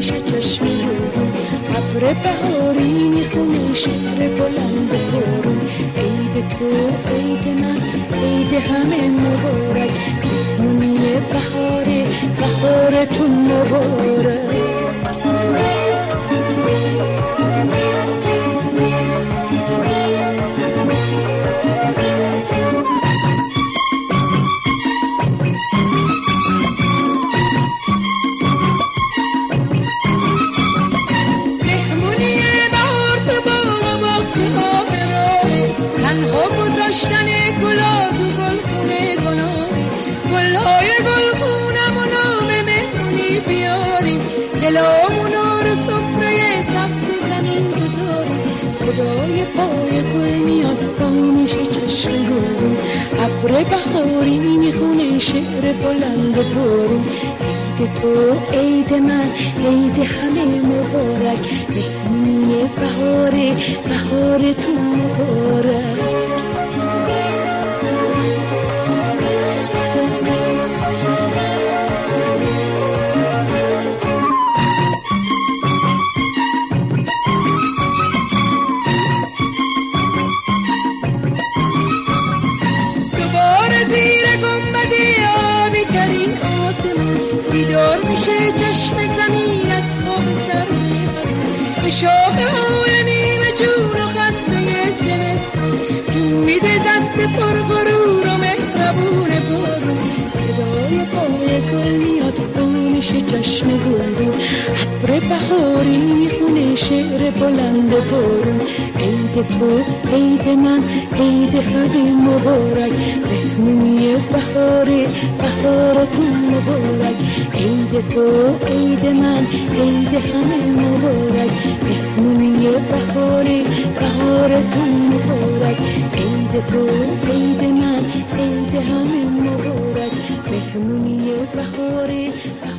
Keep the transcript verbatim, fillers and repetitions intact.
میشه چشم گلگون، ابر بهاری میخونه شعر بلند بارون. عید تو عید من عید همه مبارک، مهمونی بهاره بهارتون مبارک. دلامونو رو سفره سبز زمین بذاریم، صدای پای گل میاد با میشه چشم گلگون، ابر بهاری میخونه شعر بلند بارون. عید تو عید من عید همه مبارک، مهمونی بهاره بهارتون مبارک. بیدار میشه چشم زمین از خواب سر به شاخه های نیمه جون و خسته زمستون، جون میده دست پر غرور و مهربون بارون. صدای پای گل میاد با میشه چشم گلگون، ابر بهاری میخونه شعر بلند بارون. عید تو عید من عید همه مبارک، مهمونی بهاره بهارتون مبارک. عید تو عید من عید همه مبارک، مهمونی بهاره بهارتون مبارک. عید تو عید من عید همه مبارک، مهمونی بهاره